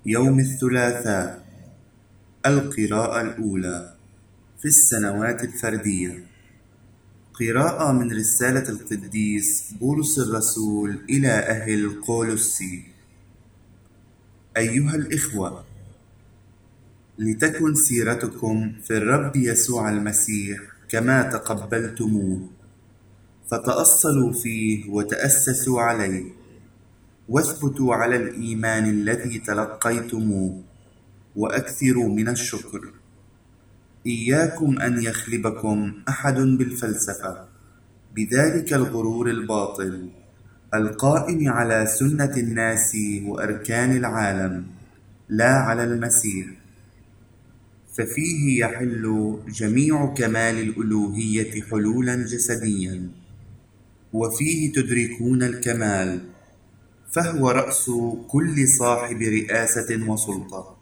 يوم الثلاثاء. القراءة الأولى في السنوات الفردية. قراءة من رسالة القديس بولس الرسول إلى أهل كولوسي. أيها الإخوة، لتكن سيرتكم في الرب يسوع المسيح كما تقبلتموه، فتأصلوا فيه وتأسسوا عليه، واثبتوا على الإيمان الذي تلقيتموه، وأكثروا من الشكر. إياكم أن يخلبكم أحد بالفلسفة، بذلك الغرور الباطل القائم على سنة الناس وأركان العالم، لا على المسيح، ففيه يحل جميع كمال الألوهية حلولا جسديا، وفيه تدركون الكمال، فهو رأس كل صاحب رئاسة وسلطة.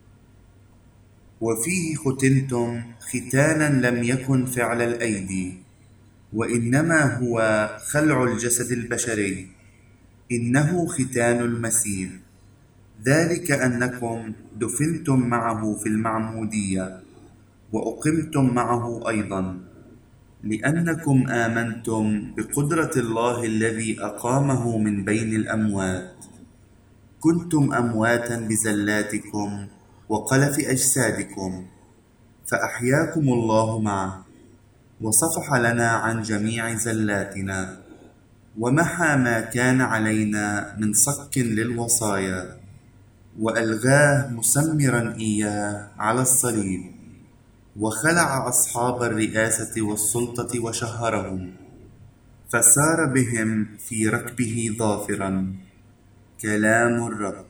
وفيه ختنتم ختانا لم يكن فعل الأيدي، وإنما هو خلع الجسد البشري، إنه ختان المسيح، ذلك أنكم دفنتم معه في المعمودية، وأقمتم معه أيضا، لأنكم آمنتم بقدرة الله الذي أقامه من بين الأموات. كنتم أمواتا بزلاتكم وقلف أجسادكم، فأحياكم الله معه، وصفح لنا عن جميع زلاتنا، ومحى ما كان علينا من صك للوصايا، وألغاه مسمرا إياه على الصليب، وخلع أصحاب الرئاسة والسلطة وشهرهم، فسار بهم في ركبه ظافرا. كلام الرب.